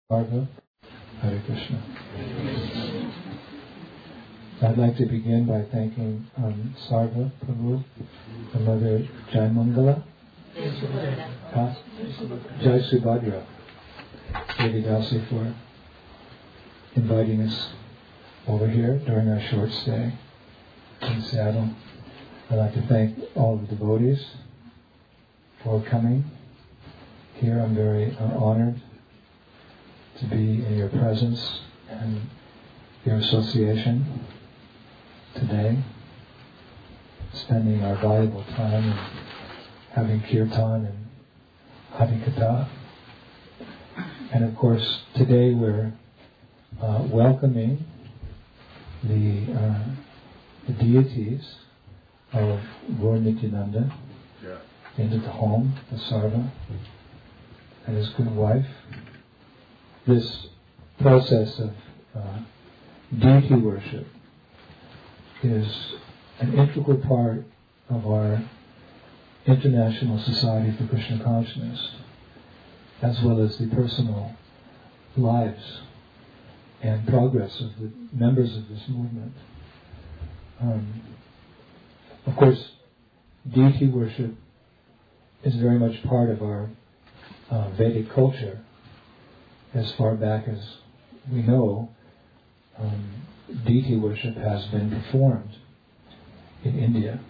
Sarva, Hare Krishna. I'd like to begin by thanking Sarva Prabhu and Mother Jai Mangala, Jai Subhadra, Lady Dasi, for inviting us over here during our short stay in Seattle. I'd like to thank all the devotees for coming here. I'm very honored to be in your presence and your association today, spending our valuable time in having kirtan and harikatha. And of course, today we're welcoming the deities of Gaur Nityananda into the home of Sarva and his good wife. This process of deity worship is an integral part of our International Society for Krishna Consciousness, as well as the personal lives and progress of the members of this movement. Of course, deity worship is very much part of our Vedic culture. As far back as we know, deity worship has been performed in India.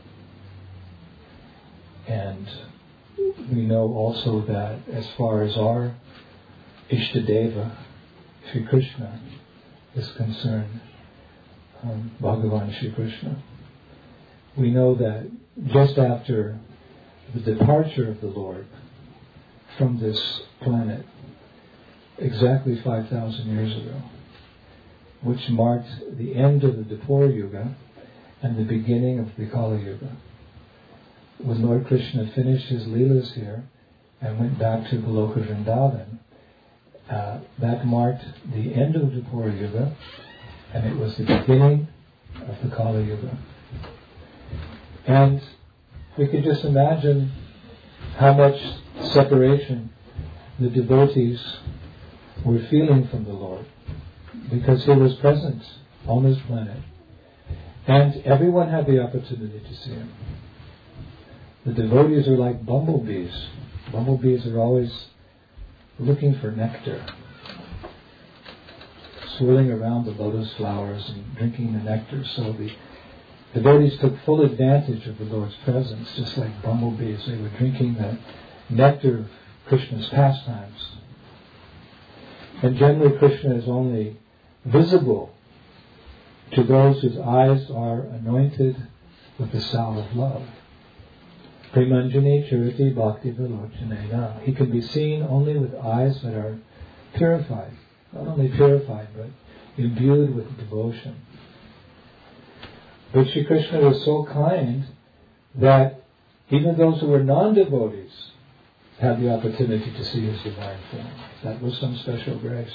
And we know also that as far as our Ishtadeva, Sri Krishna, is concerned, Bhagavan Sri Krishna, we know that just after the departure of the Lord from this planet, exactly 5,000 years ago, which marked the end of the Dwapara Yuga and the beginning of the Kali Yuga. When Lord Krishna finished his Leelas here and went back to Goloka Vrindavan, that marked the end of the Dwapara Yuga, and it was the beginning of the Kali Yuga. And we can just imagine how much separation the devotees were feeling from the Lord, because he was present on this planet and everyone had the opportunity to see him. The devotees are like bumblebees. Bumblebees are always looking for nectar, swirling around the lotus flowers and drinking the nectar. So the devotees took full advantage of the Lord's presence, just like bumblebees. They were drinking the nectar of Krishna's pastimes. And generally Krishna is only visible to those whose eyes are anointed with the salve of love. Premanjani Chariti Bhakti Vilochanena. He can be seen only with eyes that are purified. Not only purified, but imbued with devotion. But Sri Krishna was so kind that even those who were non-devotees had the opportunity to see his divine form. That was some special grace.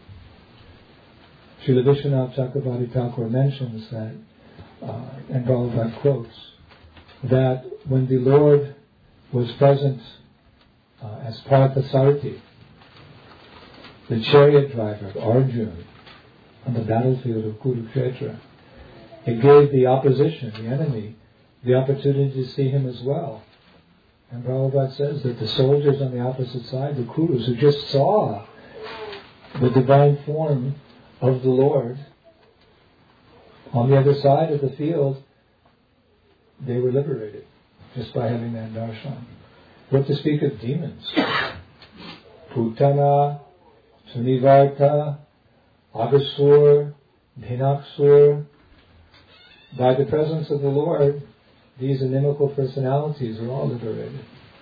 Srila Vishwanath Chakravarti Thakur mentions that, and Prabhupada quotes, that when the Lord was present as Parthasarathi, the chariot driver of Arjuna, on the battlefield of Kurukshetra, it gave the opposition, the enemy, the opportunity to see him as well. And Prabhupada says that the soldiers on the opposite side, the Kurus, who just saw the divine form of the Lord on the other side of the field, they were liberated just by having that darshan. What to speak of demons? Putana, Sunivarta, Agasur, Dhinaksur. By the presence of the Lord, these inimical personalities are all liberated.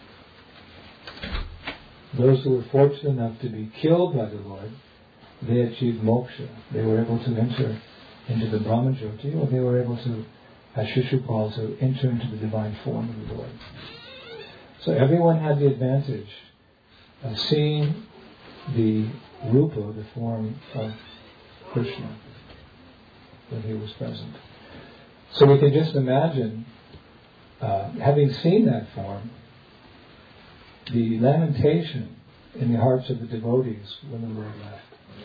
Those who were fortunate enough to be killed by the Lord, they achieved moksha. They were able to enter into the Brahmajyoti, or they were able to, as Shishupal, to enter into the divine form of the Lord. So everyone had the advantage of seeing the rupa, the form of Krishna, when he was present. So we can just imagine, having seen that form, the lamentation in the hearts of the devotees when the Lord left,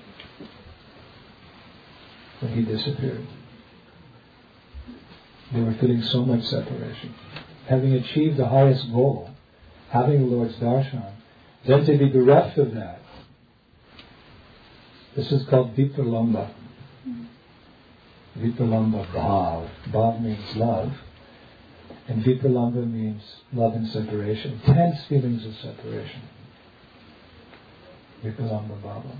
when he disappeared. They were feeling so much separation. Having achieved the highest goal, having the Lord's darshan, then to be bereft of that. This is called vipralamba. Vipralamba bhav. Bhav means love. And vipralamba means love and separation. Intense feelings of separation. Vipralamba bhava.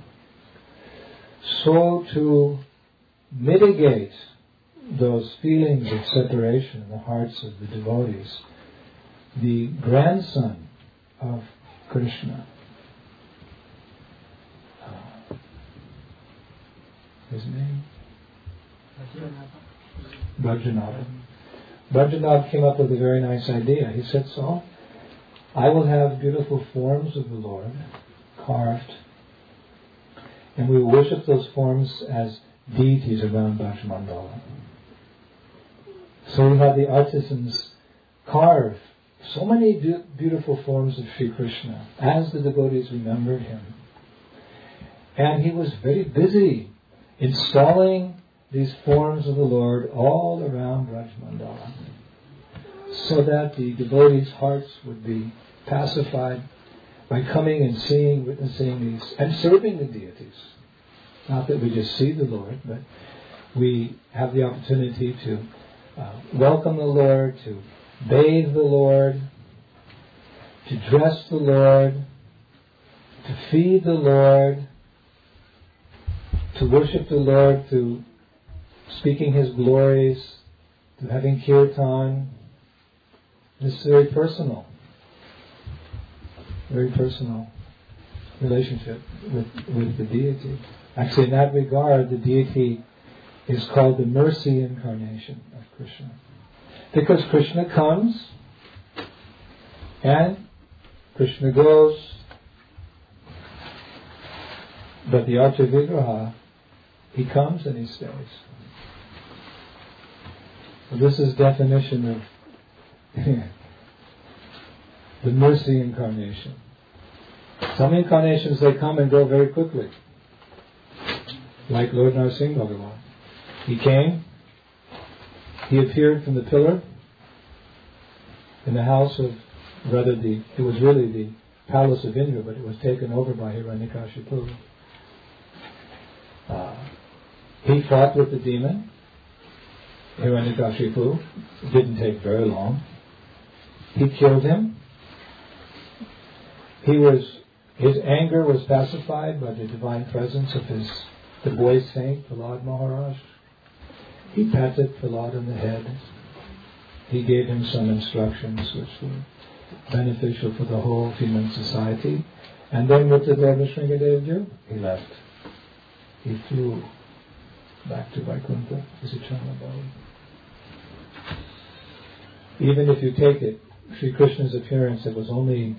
So to mitigate those feelings of separation in the hearts of the devotees, the grandson of Krishna, his name? Brajanath. Brajanath came up with a very nice idea. He said, so, I will have beautiful forms of the Lord carved, and we will worship those forms as deities around Brajmandala. So we had the artisans carve so many beautiful forms of Sri Krishna as the devotees remembered him. And he was very busy installing these forms of the Lord all around Brajmandala, so that the devotees' hearts would be pacified by coming and seeing, witnessing these, and serving the deities. Not that we just see the Lord, but we have the opportunity to welcome the Lord, to bathe the Lord, to dress the Lord, to feed the Lord, to worship the Lord, to speaking His glories, to having kirtan. This is very personal relationship with the deity. Actually, in that regard, the deity is called the mercy incarnation of Krishna. Because Krishna comes and Krishna goes, but the Archa Vigraha, he comes and he stays. So this is definition of the mercy incarnation. Some incarnations, they come and go very quickly. Like Lord Narsingh Bhagavan. He came, he appeared from the pillar in the house of, it was really the palace of Indra, but it was taken over by Hiranyakashipu. He fought with the demon, Hiranyakashipu. It didn't take very long. He killed him. His anger was pacified by the divine presence of the boy saint, Prahlad Maharaj. He patted Prahlad on the head. He gave him some instructions which were beneficial for the whole human society. And then what did Lord Nrsingadev do? He left. He flew back to Vaikuntha, his eternal body. Even if you take it, Sri Krishna's appearance, it was only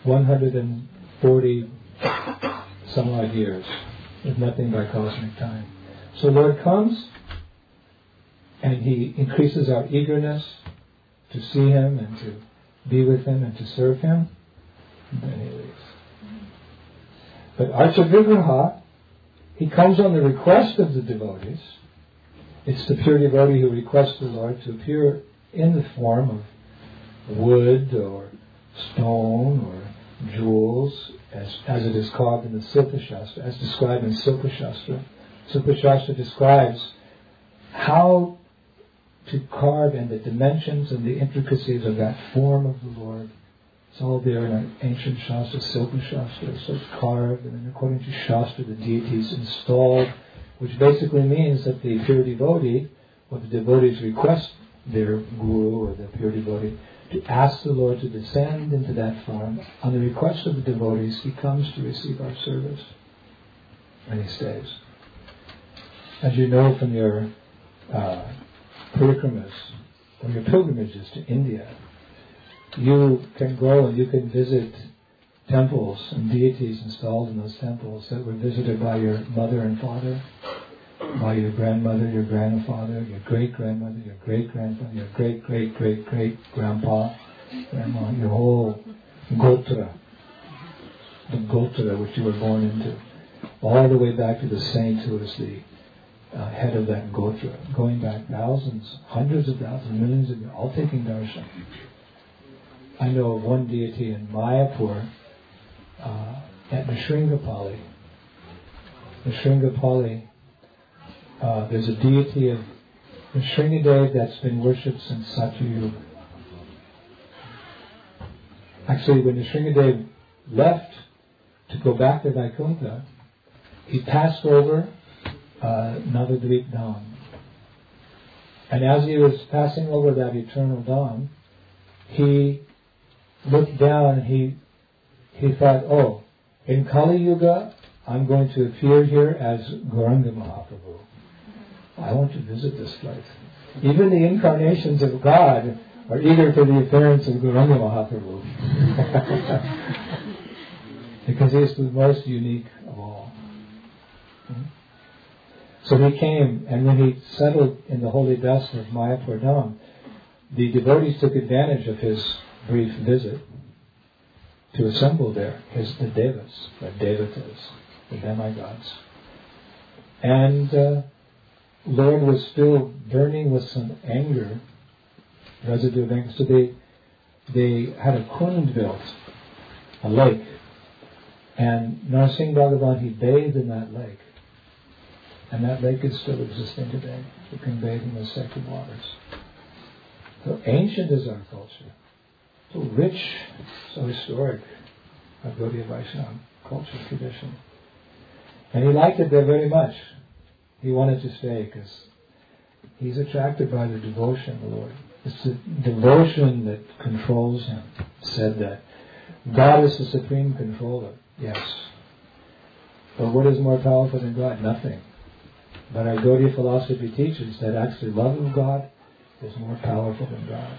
140 some odd years, with nothing by cosmic time. So Lord comes, and He increases our eagerness to see Him and to be with Him and to serve Him, and then He leaves. But Archa Vigraha, He comes on the request of the devotees. It's the pure devotee who requests the Lord to appear in the form of wood or stone or jewels, as it is called in the Silpa Shastra, as described in Silpa Shastra. Silpa Shastra describes how to carve and the dimensions and the intricacies of that form of the Lord. It's all there in an ancient Shastra, Silpa Shastra. So it's carved, and then according to Shastra, the deity is installed, which basically means that the pure devotee, or the devotees request their guru or the pure devotee to ask the Lord to descend into that form. On the request of the devotees, He comes to receive our service. And He stays. As you know from your parikramas, or your pilgrimages to India, you can go and you can visit temples and deities installed in those temples that were visited by your mother and father, by your grandmother, your grandfather, your great-grandmother, your great-grandfather, your great-great-great-great-grandpa, grandma, your whole gotra. the Gotra which you were born into, all the way back to the saint who was the head of that Gotra, going back thousands, hundreds of thousands, millions of years, all taking darshan. I know of one deity in Mayapur, at Nrsimhapali. Nrsimhapali, there's a deity of Nrsimhadev that's been worshipped since Satyayuga. Actually, when Nrsimhadev left to go back to Vaikuntha, he passed over Navadvip Dham. And as he was passing over that eternal Dham, he looked down and he thought, oh, in Kali Yuga, I'm going to appear here as Gauranga Mahaprabhu. I want to visit this place. Even the incarnations of God are eager for the appearance of Gauranga Mahaprabhu. Because he is the most unique of all. So he came, and when he settled in the holy dust of Mayapur Dham, the devotees took advantage of his brief visit to assemble there, the devas, the devatas, the demigods. And Lord was still burning with some anger, residue of anger. So they had a kund built, a lake. And Narsingh Bhagavan, he bathed in that lake. And that lake is still existing today. You can bathe in the sacred waters. So ancient is our culture. So rich, so historic, our Gaudiya Vaishnava culture, tradition. And he liked it there very much. He wanted to stay because he's attracted by the devotion of the Lord. It's the devotion that controls him. Said that God is the supreme controller. Yes. But what is more powerful than God? Nothing. But our Gaudiya philosophy teaches that actually love of God is more powerful than God.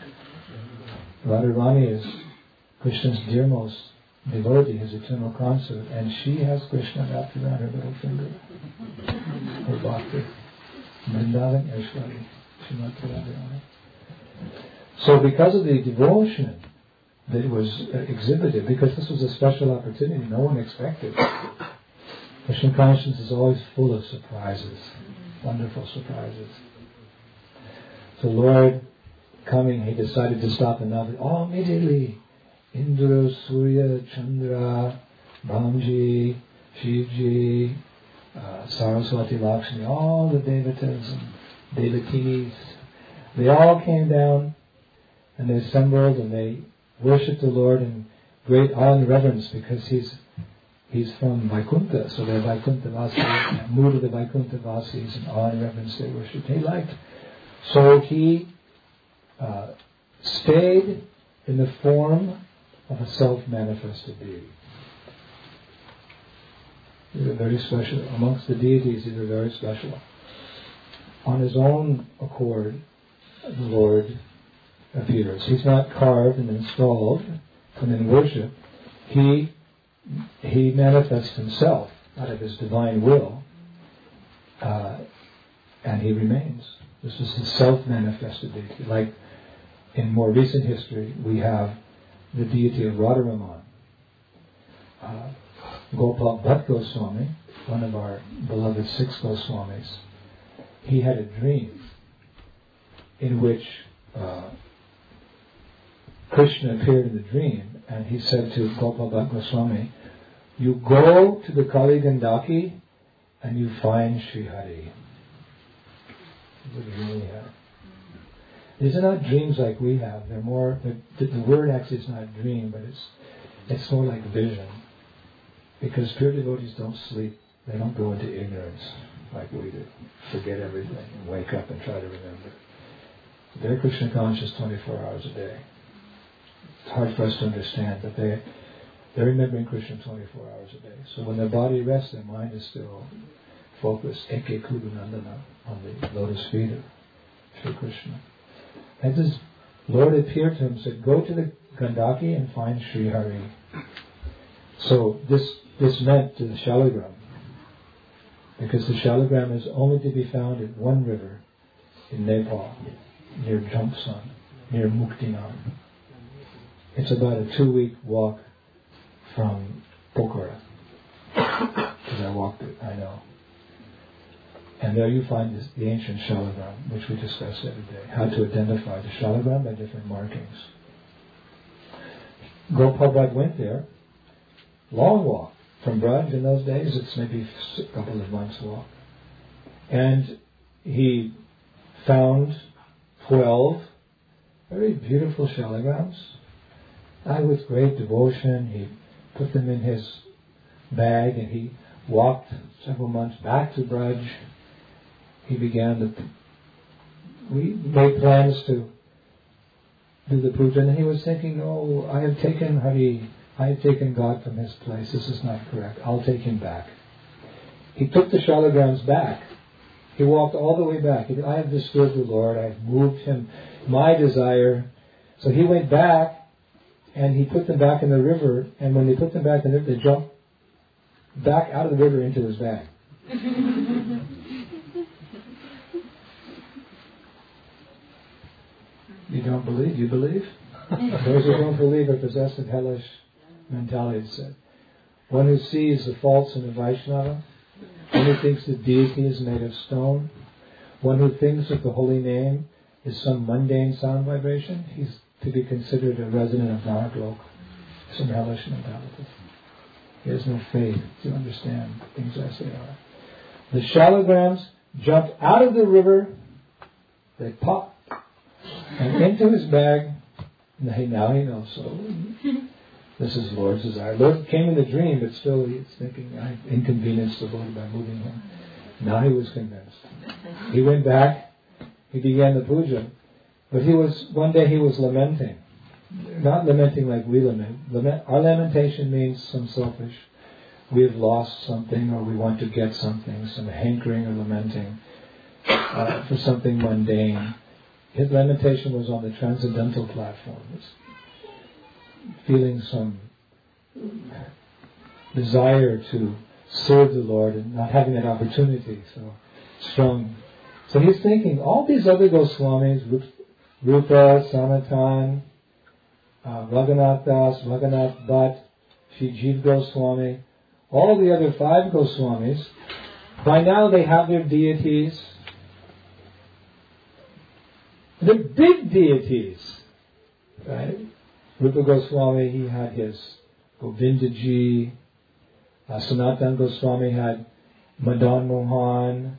Radharani is Krishna's dearmost devotee, his eternal consort, and she has Krishna wrapped around her little finger. Her bhakti. Vrindavan Eshwari. Srimati Radharani. So because of the devotion that was exhibited, because this was a special opportunity no one expected, Krishna consciousness is always full of surprises, wonderful surprises. So Lord, coming, he decided to stop in Navadvip. Oh, immediately, Indra, Surya, Chandra, Brahmaji, Shivji, Saraswati, Lakshmi, all the devatas and devatis, they all came down and they assembled and they worshipped the Lord in great awe and reverence because he's from Vaikuntha, so they're Vaikuntha Vasis, mood of the Vaikuntha Vasis, and awe and reverence they worshipped. He liked. So he stayed in the form of a self-manifested deity. These are very special. Amongst the deities, these are very special. On his own accord, the Lord appears. He's not carved and installed and in worship. He manifests himself out of his divine will, and he remains. This is the self-manifested deity. Like in more recent history, we have the deity of Radharaman. Gopal Bhatt Goswami, one of our beloved six Goswamis, he had a dream in which Krishna appeared in the dream, and he said to Gopal Bhatt Goswami, you go to the Kali Gandaki and you find Sri Hari. What do you really have? These are not dreams like we have. They're more, the word actually is not dream, but it's more like vision. Because pure devotees don't sleep. They don't go into ignorance like we do. Forget everything and wake up and try to remember. They're Krishna conscious 24 hours a day. It's hard for us to understand, but they're remembering Krishna 24 hours a day. So when their body rests, their mind is still focused, Eke Kudu Nandana, on the lotus feet of Sri Krishna. And this Lord appeared to him and said, go to the Gandaki and find Sri Hari. So this meant to the Shaligram, because the Shaligram is only to be found in one river in Nepal, near Jomson, near Muktinam. It's about a 2-week walk from Pokhara. Because I walked it, I know. And there you find the ancient shalagram, which we discuss every day. How to identify the shalagram by different markings. Gopal Bhatt went there. Long walk. From Braj in those days, it's maybe a couple of months walk. And he found 12 very beautiful shalagrams. With great devotion, he put them in his bag and he walked several months back to Braj. We made plans to do the puja, and he was thinking, I have taken God from his place. This is not correct. I'll take him back. He took the shalagrams back. He walked all the way back. I have disturbed the Lord. I have moved him, my desire. So he went back, and he put them back in the river, and when they put them back in the river, they jumped back out of the river into his bag. You don't believe? You believe? Those who don't believe are possessed of hellish mentality, said. One who sees the faults in the Vaishnava, one who thinks the deity is made of stone, one who thinks that the holy name is some mundane sound vibration, he's to be considered a resident of Naraklok. Some hellish mentality. He has no faith to understand things as they are. The shalagrams jumped out of the river, they popped, and into his bag. Now he knows. So this is Lord's desire. Lord came in the dream, but still he's thinking, I inconvenienced the Lord by moving him. Now he was convinced. He went back. He began the puja. But one day he was lamenting. Not lamenting like we lament. Our lamentation means some selfish. We have lost something, or we want to get something, some hankering or lamenting for something mundane. His lamentation was on the transcendental platform. It's feeling some desire to serve the Lord and not having that opportunity so strong. So he's thinking, all these other Goswamis, Rupa, Sanatan, Raghunath Das, Raghunath Bhatt, Shri Jiva Goswami, all the other 5 Goswamis, by now they have their deities. The big deities, right? Rupa Goswami, he had his Govindaji. Sanatan Goswami had Madan Mohan.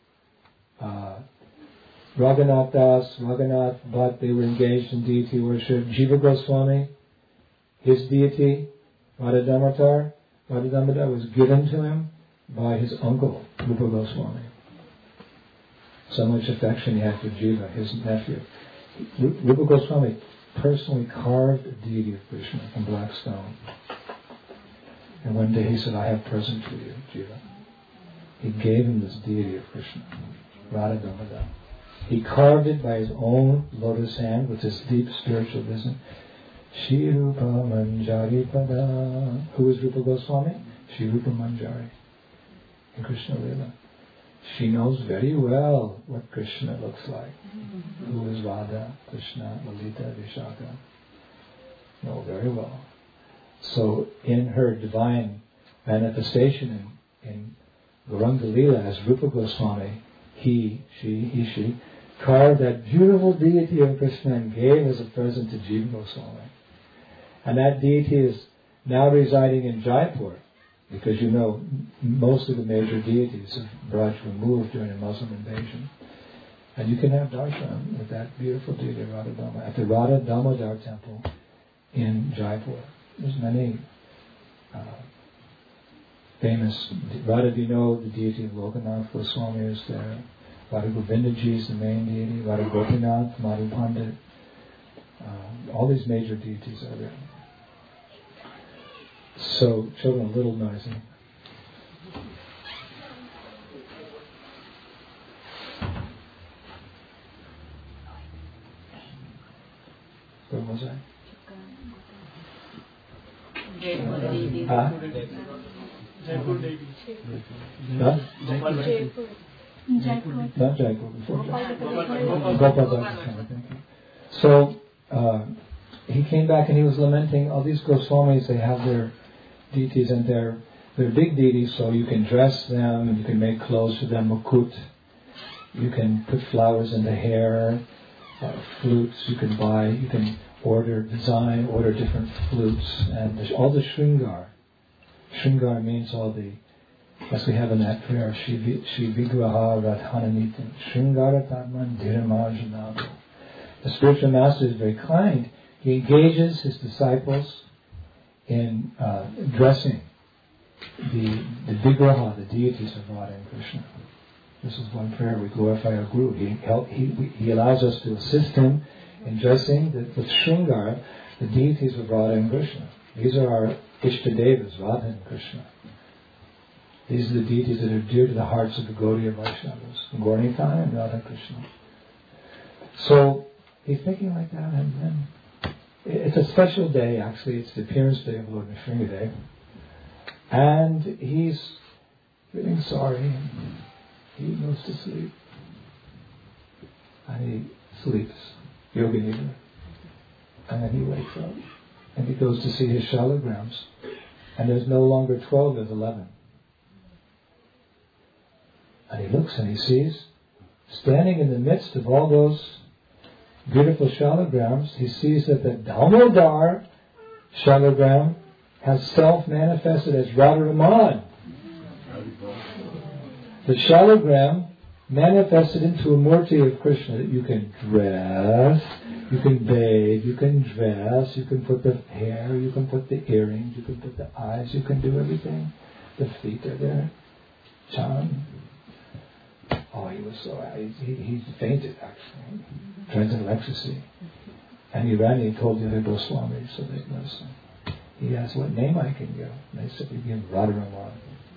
Raghunath Das, Raghunath Bhatt, they were engaged in deity worship. Jiva Goswami, his deity, Radha Damodar was given to him by his uncle, Rupa Goswami. So much affection he had for Jiva, his nephew. Rupa Goswami personally carved a deity of Krishna from black stone. And one day he said, I have a present for you, Jiva. He gave him this deity of Krishna, Radha Damodar. He carved it by his own lotus hand with his deep spiritual wisdom. Shri Rupa Manjari Pada. Who is Rupa Goswami? Shri Rupa Manjari in Krishna Lila. She knows very well what Krishna looks like. Who is Radha, Krishna, Lalita, Vishaka. Know very well. So in her divine manifestation in Gauranga Lila as Rupa Goswami, she carved that beautiful deity of Krishna and gave as a present to Jiva Goswami. And that deity is now residing in Jaipur, because you know most of the major deities of Braj were moved during a Muslim invasion. And you can have darshan with that beautiful deity of Radha Damodar at the Radha Damodar temple in Jaipur. There's many famous. Radha, do you know the deity of Lokanath Goswami is there? Radha Govindaji is the main deity. Radha Gopinath, Madhu Pandit. All these major deities are there. So, children, a little noisy. Where was I? Jaipur Devi. Jaipur Devi. Huh? Jaipur. Not Jaipur. Gopal. Thank you. So, he came back and he was lamenting, all these Goswamis, they have their deities, and they're big deities, so you can dress them and you can make clothes for them, mukut. You can put flowers in the hair, flutes you can buy, you can order different flutes, and all the shringar. Shringar means all the, as we have in that prayer, Shri Vigraha Radhananitam, Shringara Tatman. The spiritual master is very kind. He engages his disciples in dressing the Vigraha, the deities of Radha and Krishna. This is one prayer. We glorify our Guru. He allows us to assist him in dressing with Shringar, the deities of Radha and Krishna. These are our Ishtadevas, Radha and Krishna. These are the deities that are dear to the hearts of the Gaudiya Vaishnavas, Gauranitai and Radha Krishna. So he's thinking like that, and then it's a special day, actually. It's the appearance day of Lord Nrsimha Day. And he's feeling sorry, and he goes to sleep. And he sleeps, Yoga Nidra. And then he wakes up, and he goes to see his shalagrams. And there's no longer 12, there's 11. And he looks and he sees, standing in the midst of all those beautiful shalagrams, he sees that the Damodar shalagram has self-manifested as Radharaman. The shalagram manifested into a murti of Krishna that you can dress, you can bathe, you can dress, you can put the hair, you can put the earrings, you can put the eyes, you can do everything. The feet are there. Chan. Oh, he was so, he fainted actually. Transcendental ecstasy. And he ran and he told the other Goswamis, so they listened. He asked what name I can give. And they said, we give Radharaman.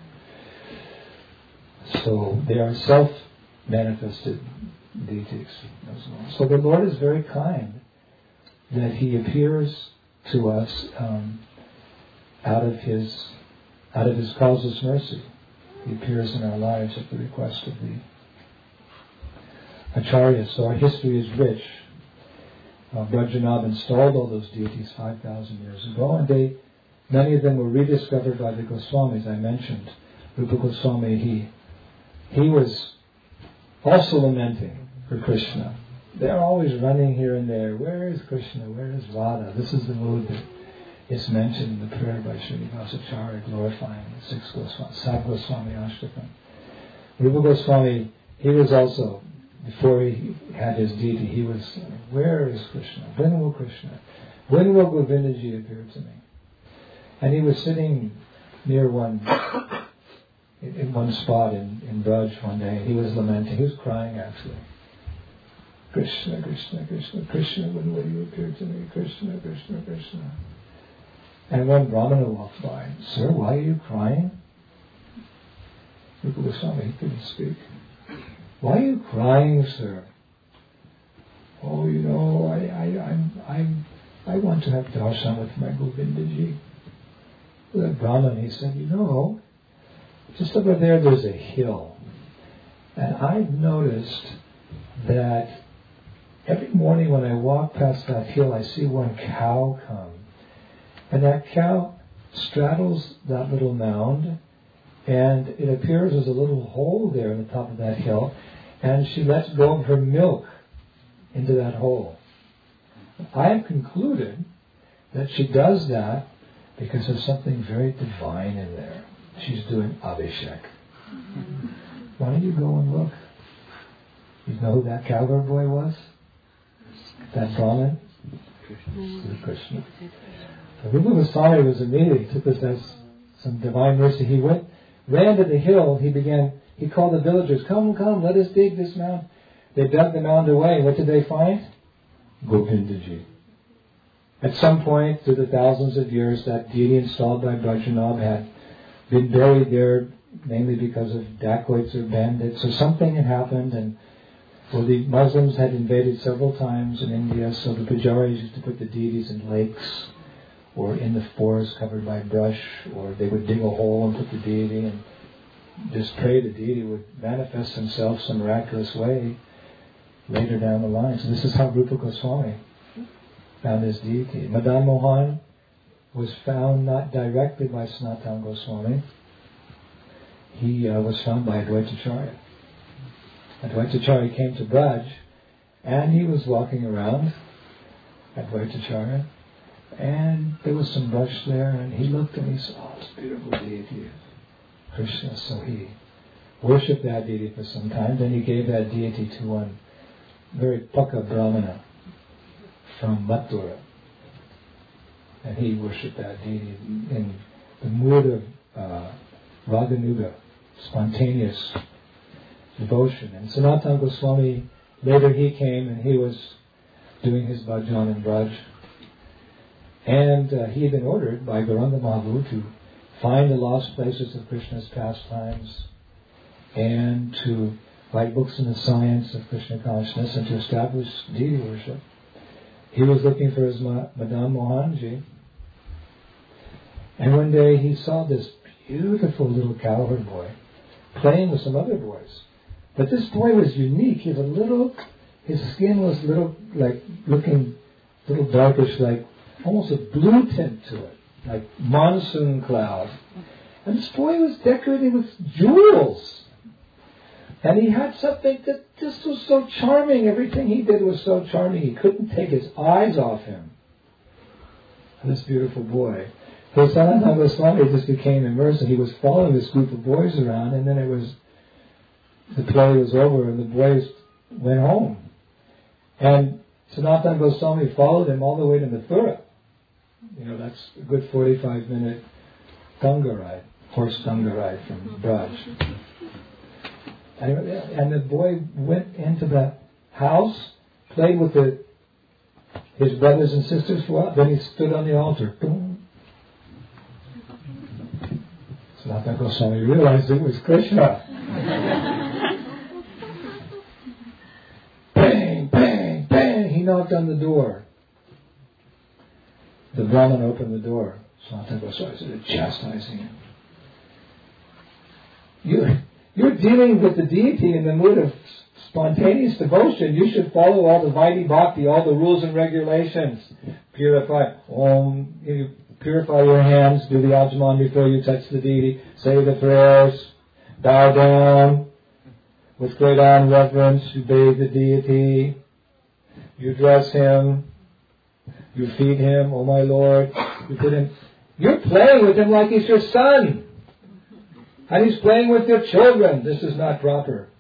So they are self-manifested deities as well. So the Lord is very kind that He appears to us out of His causeless mercy. He appears in our lives at the request of the Acharyas. So our history is rich. Brajanath installed all those deities 5,000 years ago, and many of them were rediscovered by the Goswamis. I mentioned Rupa Goswami. He was also lamenting for Krishna. They're always running here and there. Where is Krishna? Where is Radha? This is the mood that is mentioned in the prayer by Srinivasacharya glorifying the six Goswami, Sav Goswami Ashtakam. Rupa Goswami, he was also, before he had his deity, he was, where is Krishna? When will Krishna? When will Govindaji appear to me? And he was sitting near in one spot in Braj one day. He was lamenting. He was crying actually. Krishna, Krishna, Krishna, Krishna, when will you appear to me? Krishna, Krishna, Krishna. And one Brahmana walked by. Sir, why are you crying? Rupa Goswami, he couldn't speak. Why are you crying, sir? Oh, you know, I want to have darshan with my Govindaji. The Brahman, he said, you know, just over there's a hill. And I've noticed that every morning when I walk past that hill, I see one cow come. And that cow straddles that little mound, and it appears there's a little hole there on the top of that hill, and she lets go of her milk into that hole. I have concluded that she does that because there's something very divine in there. She's doing Abhishek. Why don't you go and look? You know who that cowgirl boy was? That Brahmin? Krishna. So Rupa Goswami was immediately, took this as some divine mercy. He ran to the hill, he called the villagers, come, let us dig this mound. They dug the mound away. What did they find? Govindaji. At some point, through the thousands of years, that deity installed by Brajanath had been buried there, mainly because of dacoits or bandits, or something had happened, and the Muslims had invaded several times in India, so the pujaris used to put the deities in lakes, or in the forest covered by brush, or they would dig a hole and put the deity and just pray the deity would manifest himself some miraculous way later down the line. So this is how Rupa Goswami found his deity. Madan Mohan was found not directly by Sanatana Goswami. He was found by Advaitacharya. Advaitacharya came to Braj, and he was walking around, Advaitacharya, and there was some brush there, and he looked and he saw, oh, it's a beautiful deity, Krishna. So he worshipped that deity for some time. Then he gave that deity to one very Paka Brahmana from Mathura. And he worshipped that deity in the mood of Raganuga, spontaneous devotion. And Sanatana Goswami, later he came and he was doing his bhajan in Braj. And he had been ordered by Gauranga Mahaprabhu to find the lost places of Krishna's pastimes and to write books in the science of Krishna consciousness and to establish deity worship. He was looking for his Madan Mohanji, and one day he saw this beautiful little cowherd boy playing with some other boys. But this boy was unique. He was his skin was looking a little darkish, like almost a blue tint to it, like monsoon cloud. And this boy was decorated with jewels. And he had something that just was so charming. Everything he did was so charming. He couldn't take his eyes off him. This beautiful boy. So Sanatana Goswami just became immersed, and he was following this group of boys around, and then the play was over, and the boys went home. And Sanatana Goswami followed him all the way to Mathura. That's a good 45-minute Ganga ride, horse Ganga ride from Braj. And the boy went into the house, played with his brothers and sisters for a while, then he stood on the altar. Boom. Sanatana Goswami realized it was Krishna. Bang, bang, bang. He knocked on the door. The Brahman opened the door. Sanatana Goswami started chastising him. You're dealing with the deity in the mood of spontaneous devotion. You should follow all the Vaidhi Bhakti, all the rules and regulations. Purify your hands, do the Ajman before you touch the deity, say the prayers, bow down with great honor and reverence, you bathe the deity, you dress him, you feed him, oh my Lord, you put him. You're playing with him like he's your son. And he's playing with your children. This is not proper.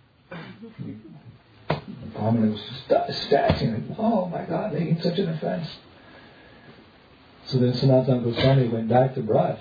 Brahmana was statching him. Oh my God, making such an offense. So then Sanatana Goswami went back to Braj.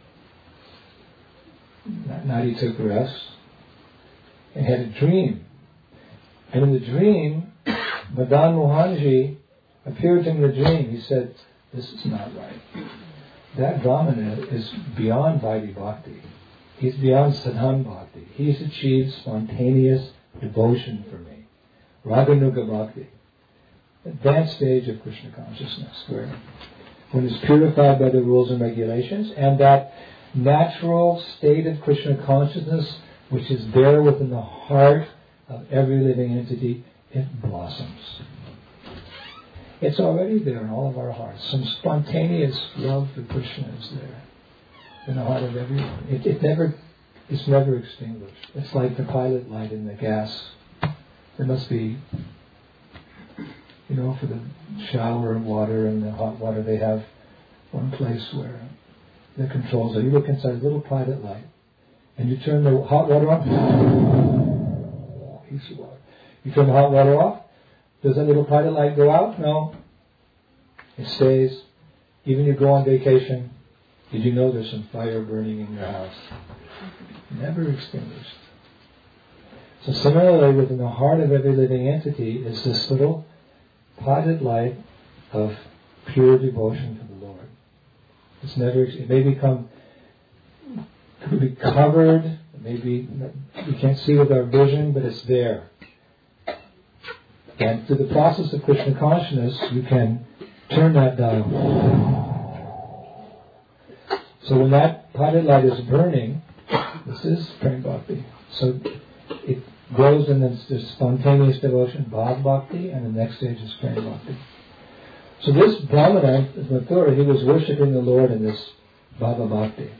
That night he took rest and had a dream. And in the dream, Madan Mohanji appeared in the dream. He said, this is not right. That Brahmana is beyond Vaidhi Bhakti. He's beyond Sadhan Bhakti. He's achieved spontaneous devotion for me. Raganuga Bhakti. Advanced stage of Krishna consciousness, where one is purified by the rules and regulations, and that natural state of Krishna consciousness, which is there within the heart of every living entity, it blossoms. It's already there in all of our hearts. Some spontaneous love for Krishna is there in the heart of everyone. It's never extinguished. It's like the pilot light in the gas. There must be, for the shower and water and the hot water, they have one place where the controls are. You look inside a little pilot light, and you turn the hot water on. Piece of water. You turn the hot water off. Does that little pilot light go out? No. It stays. Even you go on vacation. Did you know there's some fire burning in your house? Never extinguished. So similarly, within the heart of every living entity is this little pilot light of pure devotion to the Lord. It's never. It may become. It could be covered. Maybe we can't see with our vision, but it's there. And through the process of Krishna consciousness, you can turn that dial. So when that pilot light is burning, this is Prem Bhakti. So it grows, and then there's spontaneous devotion, Bhav Bhakti, and the next stage is Prem Bhakti. So this Brahmana, Mathura, he was worshipping the Lord in this Bhava Bhakti.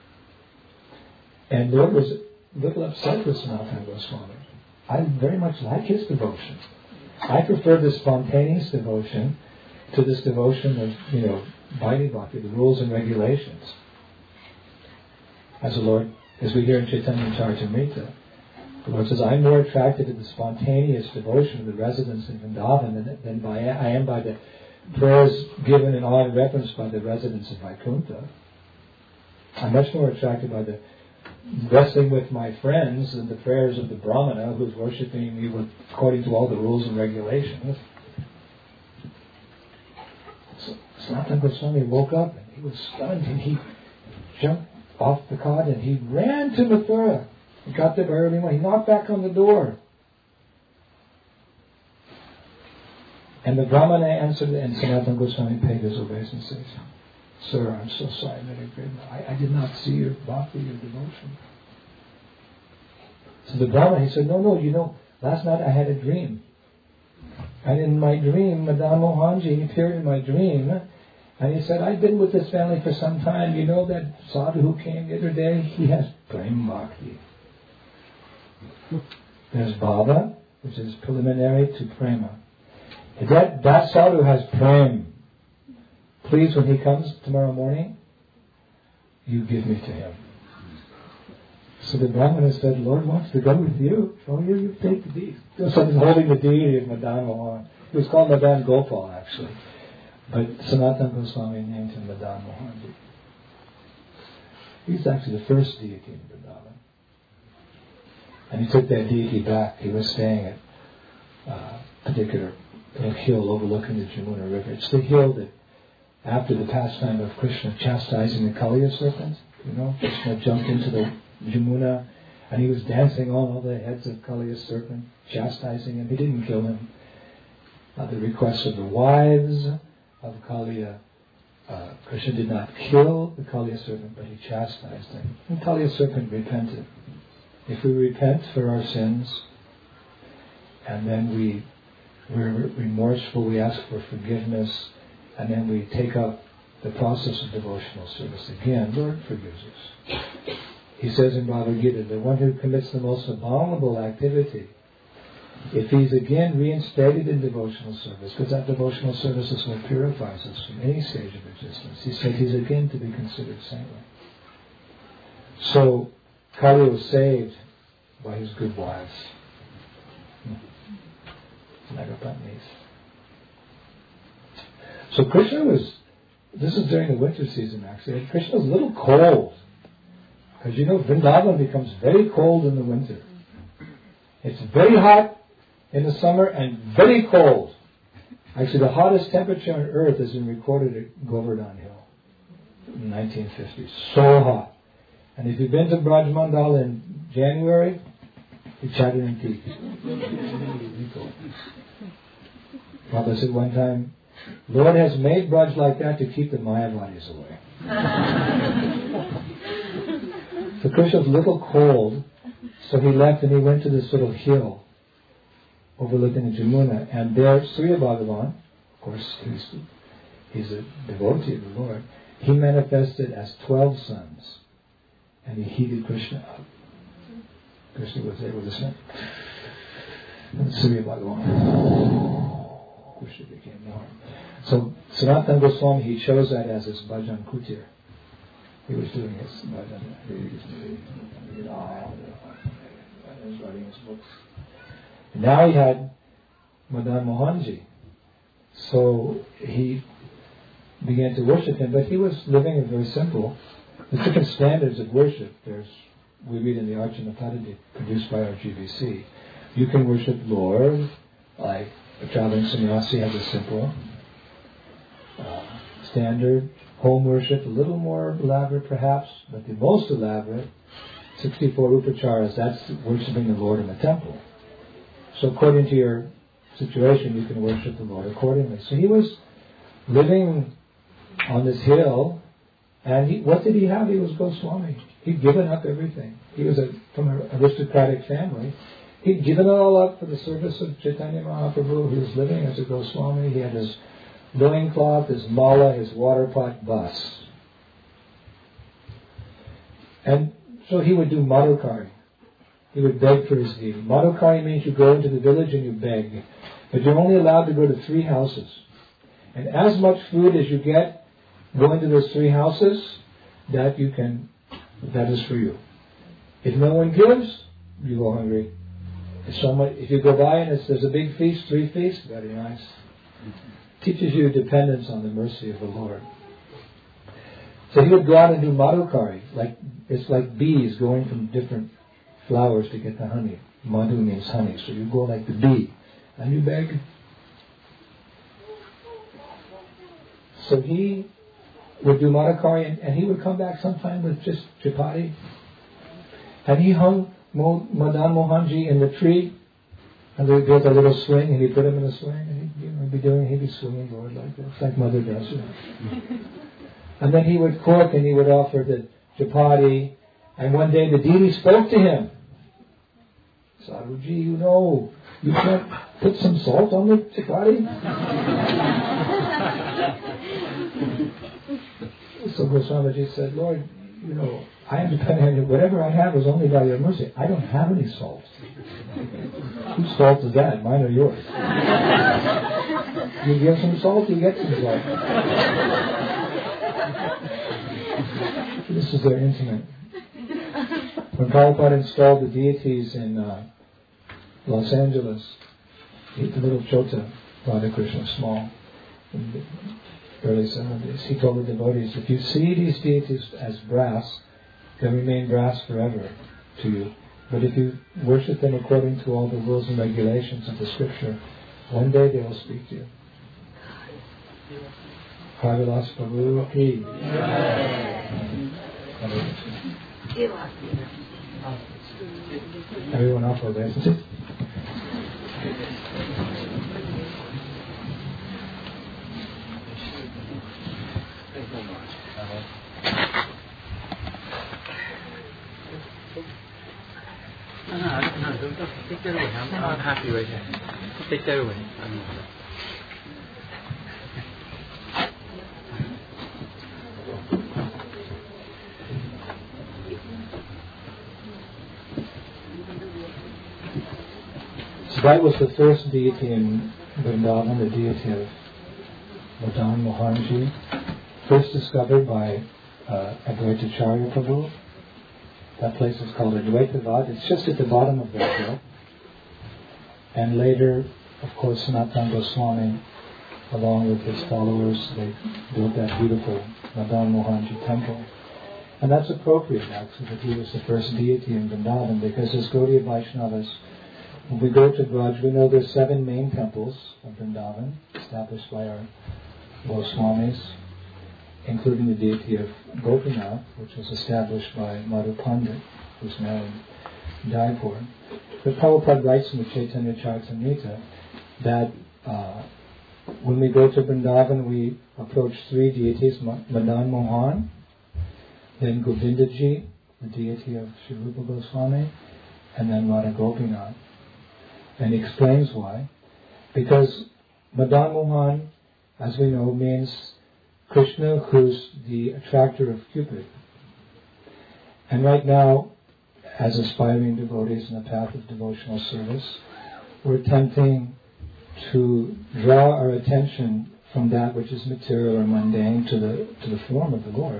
And the Lord was a little upset with Sanatana Goswami. I very much like his devotion. I prefer this spontaneous devotion to this devotion of, Vaidhi Bhakti, the rules and regulations. As we hear in Chaitanya Charitamrita, the Lord says, I'm more attracted to the spontaneous devotion of the residents in Vrindavan than I am by the prayers given in awe and reverence by the residents of Vaikuntha. I'm much more attracted by the wrestling with my friends than the prayers of the Brahmana who's worshipping me according to all the rules and regulations. So Sanatana Goswami woke up and he was stunned and he jumped off the cot and he ran to Mathura. He got there by early morning. He knocked back on the door. And the Brahmana answered, and Sanatana Goswami paid his obeisance. Sir, I'm so sorry that I did not see your bhakti, your devotion. So the Brahmana, he said, no, last night I had a dream. And in my dream, Madan Mohanji appeared in my dream, and he said, I've been with this family for some time. You know that sadhu who came the other day? He has prem bhakti. There's bhava, which is preliminary to prema. That sadhu has prem. Please, when he comes tomorrow morning, you give me to him. So the Brahmana said, Lord wants to go with you. So you take the deed. So he's holding the deed of Madan Mohan. He was called Madan Gopal, actually. But Sanatana Goswami named him Madan Mohanji. He's actually the first deity in Vrindavan. And he took that deity back. He was staying at a particular hill overlooking the Jamuna River. It's the hill that, after the pastime of Krishna chastising the Kaliya serpent, Krishna jumped into the Jamuna and he was dancing on all the heads of Kaliya serpent, chastising him. He didn't kill him. At the request of the wives of Kaliya, Krishna did not kill the Kaliya serpent, but he chastised him. And Kaliya serpent repented. If we repent for our sins, and then we're remorseful, we ask for forgiveness, and then we take up the process of devotional service again, Lord forgives us. He says in Bhagavad Gita, the one who commits the most abominable activity, if he's again reinstated in devotional service, because that devotional service is what purifies us from any stage of existence, he said he's again to be considered saintly. So, Kali was saved by his good wives. Nagapatnis. So Krishna this is during the winter season actually, and Krishna was a little cold. Because Vrindavan becomes very cold in the winter. It's very hot in the summer and very cold. Actually, the hottest temperature on earth has been recorded at Govardhan Hill in 1950. So hot. And if you've been to Braj Mandal in January, it's Chaturantiki. Prabhupada said one time, Lord has made Braj like that to keep the Mayavadis away. So Krishna was a little cold, so he left and he went to this little hill overlooking the Jamuna, and there Surya Bhagavan, of course he's a devotee of the Lord, he manifested as 12 sons, and he heated Krishna up. Krishna was able to sing. And Surya Bhagavan, Krishna became more. So Sanatana Goswami, he chose that as his bhajan kutir. He was doing his bhajan. He was writing his books. Now he had Madan Mohanji. So he began to worship him, but he was living very simple. There's different standards of worship. We read in the Archana Padadi produced by our GBC. You can worship Lord, like a traveling sannyasi has a simple standard. Home worship, a little more elaborate perhaps, but the most elaborate, 64 upacharas, that's worshiping the Lord in the temple. So according to your situation, you can worship the Lord accordingly. So he was living on this hill, and what did he have? He was Goswami. He'd given up everything. He was from an aristocratic family. He'd given it all up for the service of Chaitanya Mahaprabhu. He was living as a Goswami. He had his loincloth, his mala, his water pot, bus. And so he would do madhukari. He would beg for his deity. Madhukari means you go into the village and you beg. But you're only allowed to go to 3 houses. And as much food as you get going to those 3 houses, that is for you. If no one gives, you go hungry. If you go by and there's a big feast, 3 feasts, very nice. Teaches you dependence on the mercy of the Lord. So he would go out and do madhukari. It's like bees going from different flowers to get the honey. Madhu means honey. So you go like the bee and you beg. So he would do madhukari and he would come back sometime with just chapati. And he hung Madan Mohanji in the tree, and they built a little swing, and he put him in a swing, and he'd be swinging Lord like this, like Mother does. And then he would cook, and he would offer the chapati, and one day the deity spoke to him. Sadhuji, you can't put some salt on the chapati? So Goswamiji said, Lord, I am dependent on you. Whatever I have is only by your mercy. I don't have any salt. Whose salt is that? Mine or yours? You give some salt, you get some salt. This is their intimate. When Prabhupada installed the deities in Los Angeles, the little Chota, Radha Krishna, small, in the early 70s, he told the devotees, if you see these deities as brass, they'll remain brass forever to you. But if you worship them according to all the rules and regulations of the scripture, one day they will speak to you. Harilas Prabhu ki. Everyone off obeisance. I'm happy right here. Take that away. So that was the first deity in Vrindavan, the deity of Madan Mohanji, first discovered by Advaitacharya Prabhu. That place is called Advaitavad. It's just at the bottom of that hill. And later, of course, Sanatana Goswami, along with his followers, they built that beautiful Madan Mohanji temple. And that's appropriate, actually, that he was the first deity in Vrindavan, because as Gaudiya Vaishnavas, when we go to Braj, we know there's 7 main temples of Vrindavan, established by our Goswamis, including the deity of Gopinath, which was established by Madhu Pandit, who's now in Jaipur. But Prabhupada writes in the Chaitanya Charitamrita that when we go to Vrindavan, we approach 3 deities, Madan Mohan, then Govindaji, the deity of Sri Rupa Goswami, and then Radha Gopinath. And he explains why. Because Madan Mohan, as we know, means Krishna, who's the attractor of Cupid. And right now, as aspiring devotees in the path of devotional service, we're attempting to draw our attention from that which is material or mundane to the form of the Lord.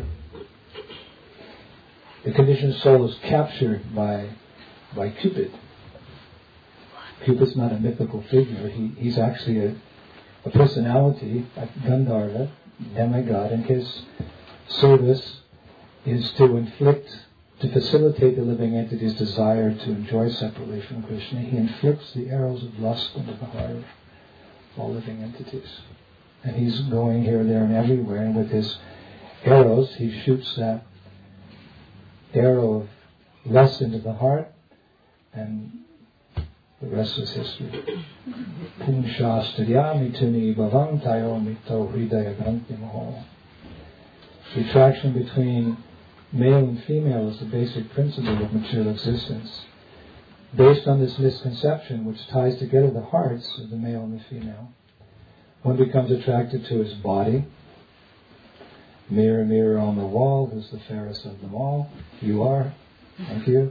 The conditioned soul is captured by Cupid. Cupid's not a mythical figure. He's actually a personality, like Gandharva, demigod, and his service is to facilitate the living entity's desire to enjoy separately from Krishna. He inflicts the arrows of lust into the heart of all living entities. And he's going here, there, and everywhere, and with his arrows, he shoots that arrow of lust into the heart, and the rest is history. Punshastriyami tuni bhavam tayo mito hridaya granti moho. The attraction between male and female is the basic principle of material existence. Based on this misconception, which ties together the hearts of the male and the female, One becomes attracted to his body. Mirror, mirror on the wall, who's the fairest of them all? You are. Thank you.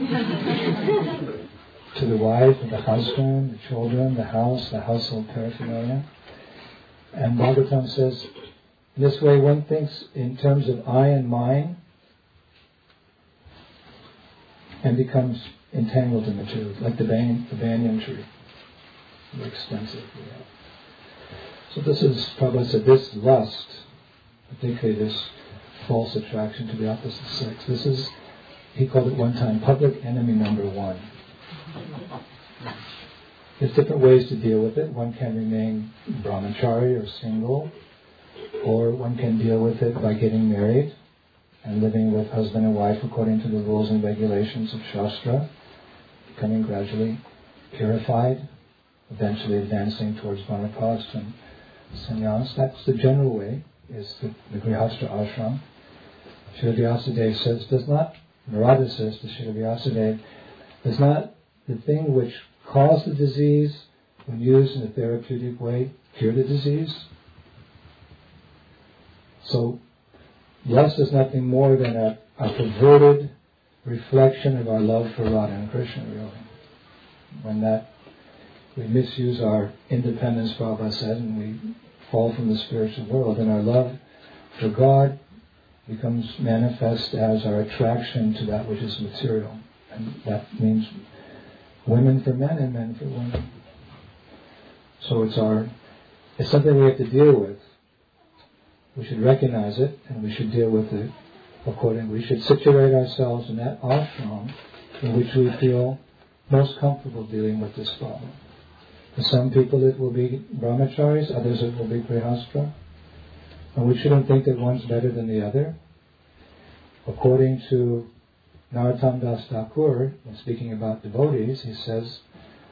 To the wife and the husband, the children, the house, the household paraphernalia. And Bhagavatam says, in this way one thinks in terms of I and mine and becomes entangled in the two, like the banyan tree. Very extensive. Yeah. So this is, Prabhupada said, this lust, particularly this false attraction to the opposite sex, this is, he called it one time, public enemy number one. There's different ways to deal with it. One can remain brahmachari or single, or one can deal with it by getting married and living with husband and wife according to the rules and regulations of Shastra, becoming gradually purified, eventually advancing towards Vanaprastha and sannyas. That's the general way, is the Grihastha ashram. Srila Vyasadeva says, Narada says to Srila Vyasadeva, does not the thing which caused the disease, when used in a therapeutic way, cure the disease? So, lust is nothing more than a perverted reflection of our love for Radha and Krishna, really. When we misuse our independence, Prabhupada said, and we fall from the spiritual world, and our love for God becomes manifest as our attraction to that which is material. And that means women for men and men for women. So it's something we have to deal with. We should recognize it, and we should deal with it accordingly. We should situate ourselves in that ashram in which we feel most comfortable dealing with this problem. For some people it will be brahmacharis, others it will be grihastha. And we shouldn't think that one's better than the other. According to Narottam Das Thakur, when speaking about devotees, he says,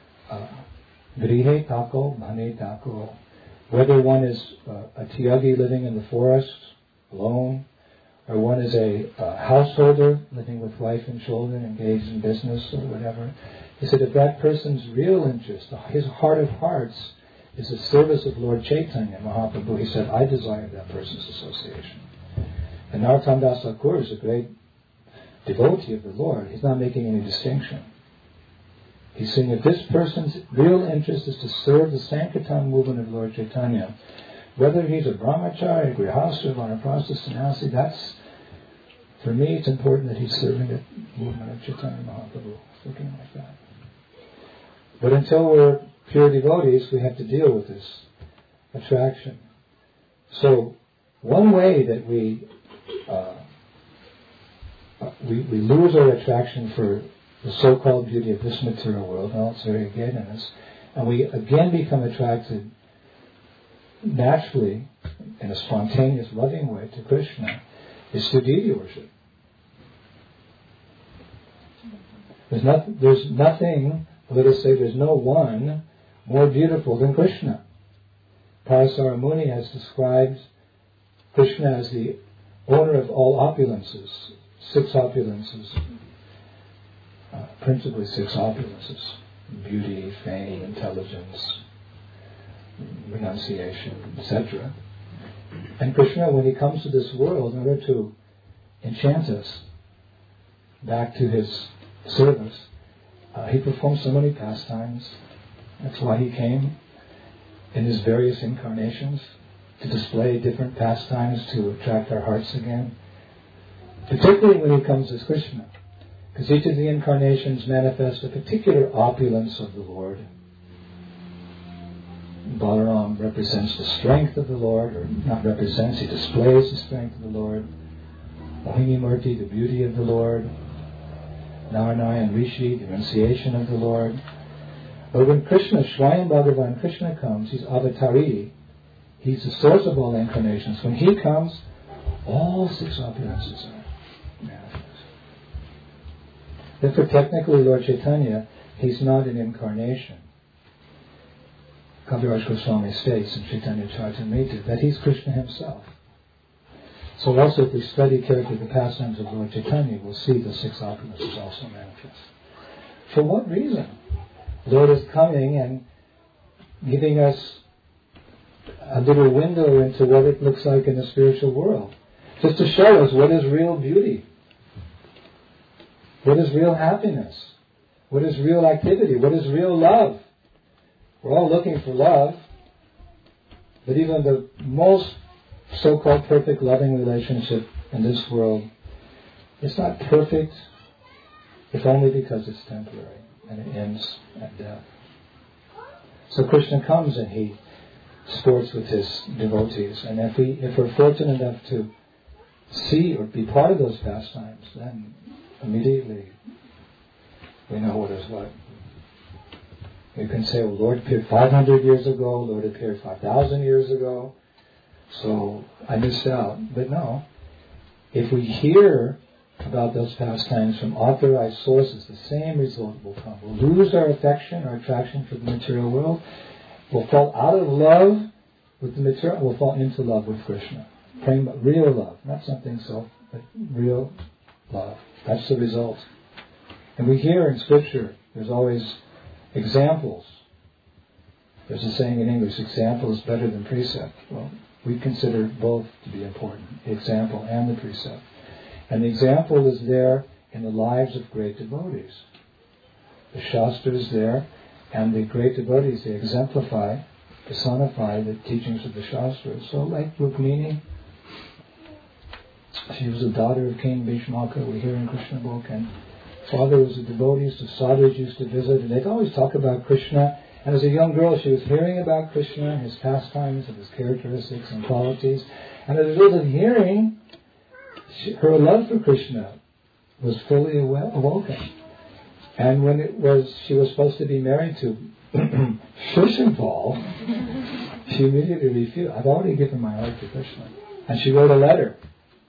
Grihe tako bhane tako. Whether one is a tyagi living in the forest alone, or one is a householder living with wife and children, engaged in business or whatever, he said if that person's real interest, his heart of hearts, is the service of Lord Chaitanya Mahaprabhu, he said, I desire that person's association. And Narottam Das Thakur is a great devotee of the Lord. He's not making any distinction. He's saying if this person's real interest is to serve the Sankirtan movement of Lord Chaitanya, whether he's a brahmachari, grihastha, vanaprastha, sannyasi, for me it's important that he's serving the movement of Chaitanya Mahaprabhu. Looking like that. But until we're pure devotees, we have to deal with this attraction. So, one way that we lose our attraction for the so-called beauty of this material world, and all its variegatedness, and we again become attracted naturally, in a spontaneous, loving way, to Krishna, is through deity worship. There's nothing, let us say, there's no one more beautiful than Krishna. Parasara Muni has described Krishna as the owner of all opulences, 6 opulences, principally 6 opulences: beauty, fame, intelligence, renunciation, etc. And Krishna, when he comes to this world, in order to enchant us back to his service, he performs so many pastimes. That's why he came in his various incarnations, to display different pastimes to attract our hearts again. Particularly when he comes as Krishna, because each of the incarnations manifest a particular opulence of the Lord. Balaram represents the strength of the Lord, or not represents, he displays the strength of the Lord. Mohini Murti, the beauty of the Lord. Narayana Rishi, the renunciation of the Lord. But when Krishna, Swayam Bhagavan Krishna comes, he's avatari, he's the source of all incarnations. When he comes, all 6 opulences are manifest. Therefore, technically, Lord Chaitanya, he's not an incarnation. Kaviraj Goswami states in Chaitanya Charitamrita that he's Krishna himself. So also, if we study carefully the pastimes of Lord Chaitanya, we'll see the 6 opulences also manifest. For what reason? Lord is coming and giving us a little window into what it looks like in the spiritual world. Just to show us what is real beauty. What is real happiness? What is real activity? What is real love? We're all looking for love. But even the most so-called perfect loving relationship in this world, it's not perfect, if only because it's temporary and it ends at death. So Krishna comes and he sports with his devotees. And if we're fortunate enough to see or be part of those pastimes, then immediately we know what is what. You can say, well, Lord appeared 500 years ago, Lord appeared 5,000 years ago, so I missed out. But no, if we hear about those pastimes from authorized sources, the same result will come. We'll lose our affection, our attraction for the material world. We'll fall out of love with the material. We'll fall into love with Krishna. Praying about real love, not something but real love. That's the result. And we hear in Scripture, there's always examples. There's a saying in English, example is better than precept. Well, we consider both to be important, the example and the precept. And the example is there in the lives of great devotees. The Shastra is there, and the great devotees, they exemplify, personify the teachings of the Shastra. So like Rukmini, she was the daughter of King Bhishmaka, we hear in Krishna book, and father was a devotee, so sadhus used to visit, and they'd always talk about Krishna. And as a young girl, she was hearing about Krishna, his pastimes, and his characteristics and qualities. And as a result of hearing, her love for Krishna was fully awoken. And when she was supposed to be married to Shishupal, she immediately refused. I've already given my heart to Krishna. And she wrote a letter.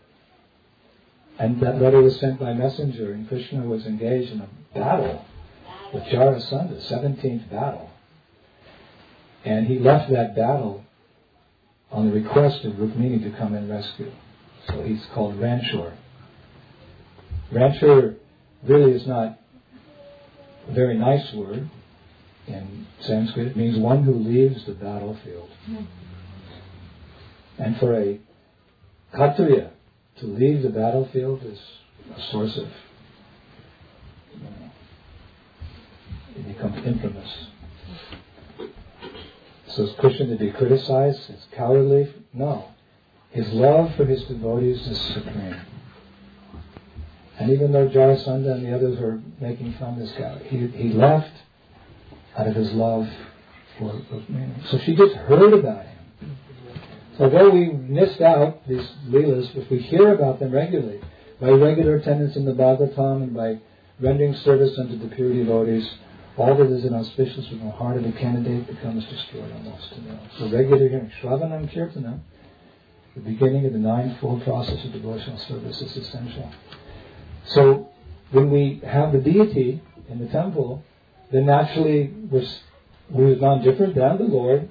And that letter was sent by messenger, and Krishna was engaged in a battle with Jarasandha, 17th battle. And he left that battle on the request of Rukmini to come and rescue. So he's called Ranchur. Ranchur really is not a very nice word in Sanskrit. It means one who leaves the battlefield. And for a Kshatriya to leave the battlefield is a source of, it becomes infamous. So is Krishna to be criticized? It's cowardly? No. His love for his devotees is supreme. And even though Jarasandha and the others were making fun of this guy, he left out of his love for Rukmini. So she just heard about him. So although we missed out these leelas, if we hear about them regularly, by regular attendance in the Bhagavatam and by rendering service unto the pure devotees, all that is inauspicious in the heart of the candidate becomes destroyed almost to nil. So regular hearing, Shravanam Kirtanam, the beginning of the ninefold process of devotional service is essential. So when we have the deity in the temple, then naturally we're non-different than the Lord.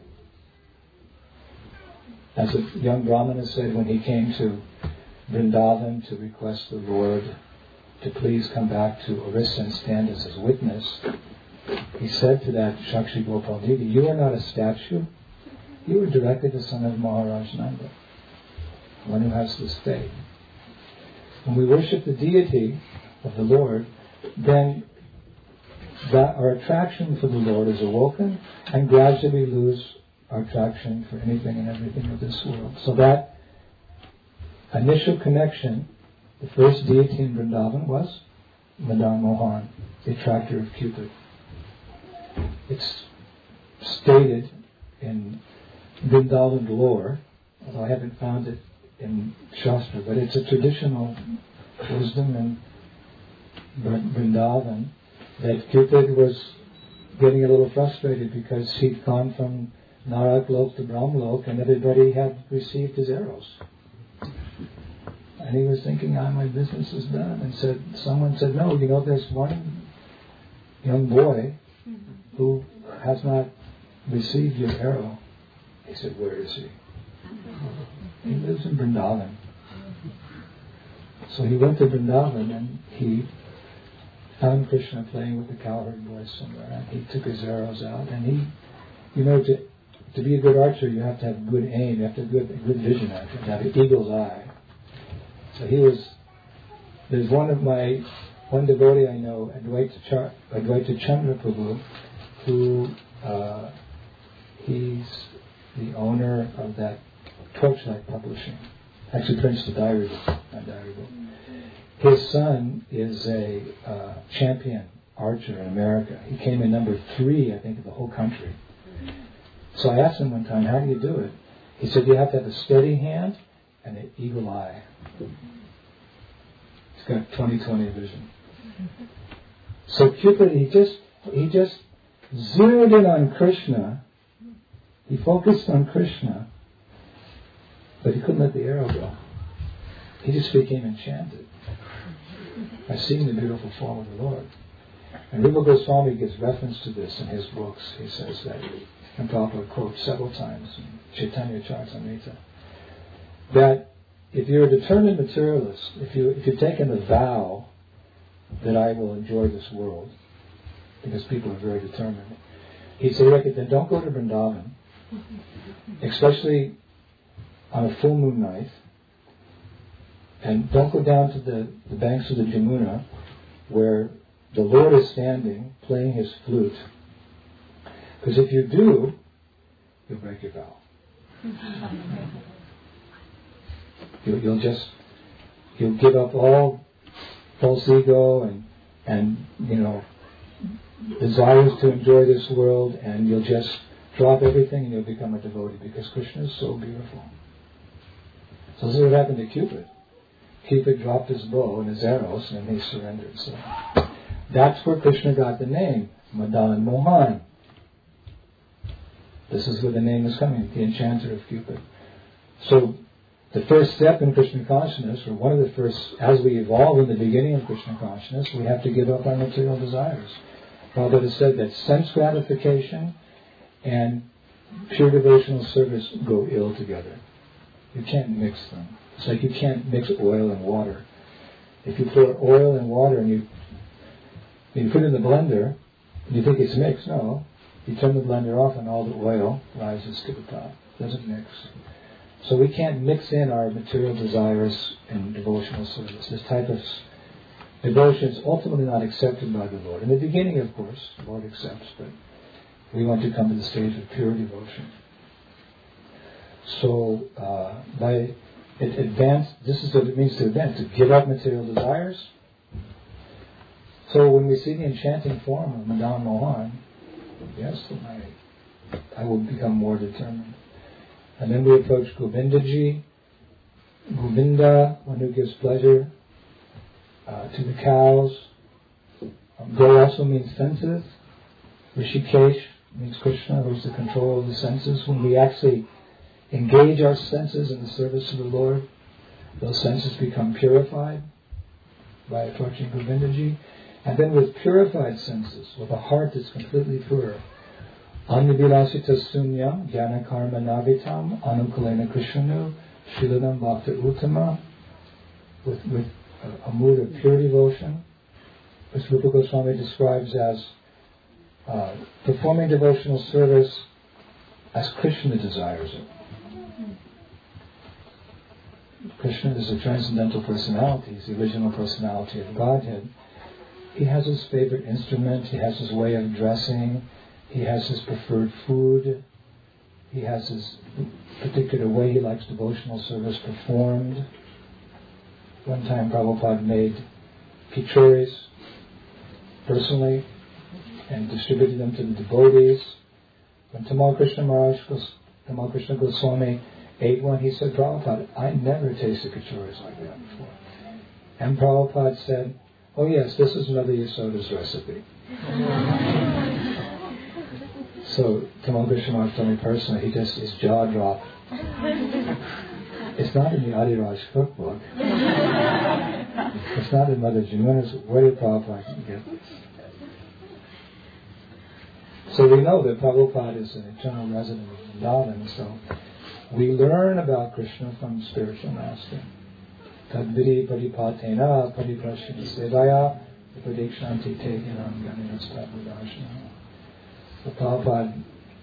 As a young Brahmana said when he came to Vrindavan to request the Lord to please come back to Orissa and stand as his witness, he said to that Shakshi Gopal Devi, you are not a statue, you are directly the son of Maharaj Nanda, one who has this faith. When we worship the deity of the Lord, then that our attraction for the Lord is awoken, and gradually we lose our attraction for anything and everything of this world. So that initial connection, the first deity in Vrindavan was Madan Mohan, the attractor of Cupid. It's stated in Vrindavan lore, although I haven't found it in Shastra, but it's a traditional wisdom in Vrindavan that Cupid was getting a little frustrated because he'd gone from Narak Lok to Brahmlok and everybody had received his arrows. And he was thinking, my business is done. And someone said, no, there's one young boy who has not received your arrow. He said, where is he? He lives in Vrindavan. So he went to Vrindavan and he found Krishna playing with the cowherd boys somewhere. And he took his arrows out and he, to be a good archer, you have to have good aim, you have to have good vision, you have to have an eagle's eye. So there's one devotee I know, Advaita Chandra Prabhu, who he's the owner of that Torchlight Publishing. Actually prints the diary book, not diary book. His son is a champion archer in America. He came in number 3, I think, in the whole country. So I asked him one time, how do you do it? He said, you have to have a steady hand and an eagle eye. He's got 20/20 vision. So Cupid, he just zeroed in on Krishna. He focused on Krishna, but he couldn't let the arrow go. He just became enchanted by seeing the beautiful form of the Lord. And Rupa Goswami gives reference to this in his books. He says that, and Prabhupada quotes several times in Chaitanya Charitamrita, that if you're a determined materialist, if you've taken the vow that I will enjoy this world, because people are very determined, he said, then don't go to Vrindavan, especially on a full moon night, and don't go down to the banks of the Jamuna, where the Lord is standing playing his flute. Because if you do, you'll break your vow. You'll give up all false ego and desires to enjoy this world, and you'll just drop everything and you'll become a devotee, because Krishna is so beautiful. So this is what happened to Cupid. Cupid dropped his bow and his arrows, and he surrendered. So that's where Krishna got the name, Madan Mohan. This is where the name is coming, the enchanter of Cupid. So the first step in Krishna consciousness, or one of the first, as we evolve in the beginning of Krishna consciousness, we have to give up our material desires. Prabhupada has said that sense gratification and pure devotional service go ill together. You can't mix them. It's like you can't mix oil and water. If you pour oil and water and you put it in the blender, and you think it's mixed, no. You turn the blender off and all the oil rises to the top. It doesn't mix. So we can't mix in our material desires in devotional service. This type of devotion is ultimately not accepted by the Lord. In the beginning, of course, the Lord accepts, but we want to come to the stage of pure devotion. So, this is what it means to advance, to give up material desires. So when we see the enchanting form of Madan Mohan, yes, I will become more determined. And then we approach Govindaji. Govinda, one who gives pleasure to the cows. Go also means senses. Rishikesh means Krishna, who is the control of the senses. When we actually engage our senses in the service of the Lord, those senses become purified by approaching Govindaji. And then with purified senses, with a heart that's completely pure, Anyavilasita sunyam, jnana karma navitam, anukulena krishnanu, shilanam bhakta uttama, with a mood of pure devotion, which Rupa Goswami describes as performing devotional service as Krishna desires it. Krishna is a transcendental personality. He's the original personality of Godhead. He has his favorite instrument. He has his way of dressing. He has his preferred food. He has his particular way he likes devotional service performed. One time Prabhupada made kichoris personally and distributed them to the devotees. When Tamal Krishna Goswami ate one, he said, Prabhupada, I never tasted kachoris like that before. And Prabhupada said, oh yes, this is Mother Yasoda's recipe. So Tamal Krishna told me personally, his jaw dropped. It's not in the Adiraj cookbook. It's not in Mother Jamuna's. Where did Prabhupada get this? So we know that Prabhupada is an eternal resident of Vrindavan, so we learn about Krishna from spiritual master. Tadviri paripatena pariprashna sevaya pradikshanti teginam ganinastapudashna. So Prabhupada